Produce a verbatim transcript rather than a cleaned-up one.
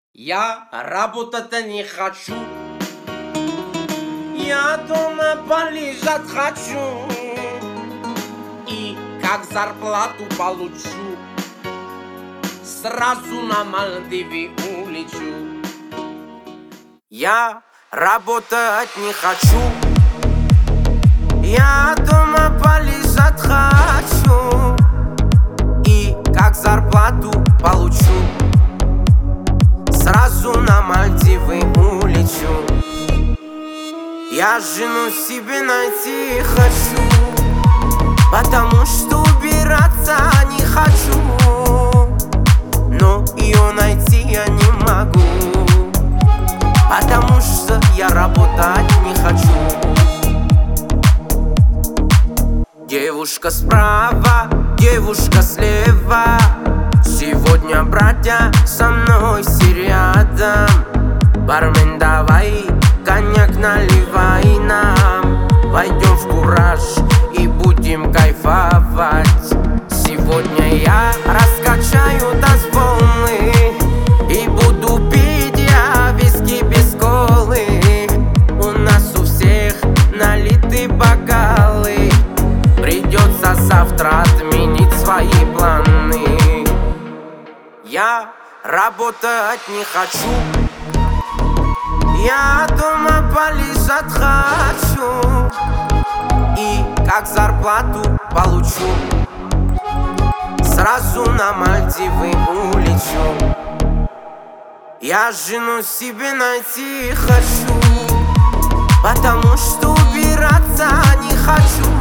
Я работать не хочу, я дома полежать хочу, и как зарплату получу, сразу на Мальдивы улечу. Я работать не хочу, я дома полежать хочу, и как зарплату получу, сразу на Мальдивы улечу. Я жену себе найти хочу, потому что убираться не хочу, но ее найти я не могу, потому что я работать не хочу. Девушка справа, девушка слева, сегодня, братья, со мной все рядом. Бармен, давай коньяк наливай нам, войдем в кураж и будем кайфовать. Сегодня я раскачаю танцполы и буду пить я виски без колы. У нас у всех налиты бокалы, придется завтра отменить свои планы. Я работать не хочу, я дома полежать хочу, и как зарплату получу, сразу на Мальдивы улечу. Я жену себе найти хочу, потому что убираться не хочу,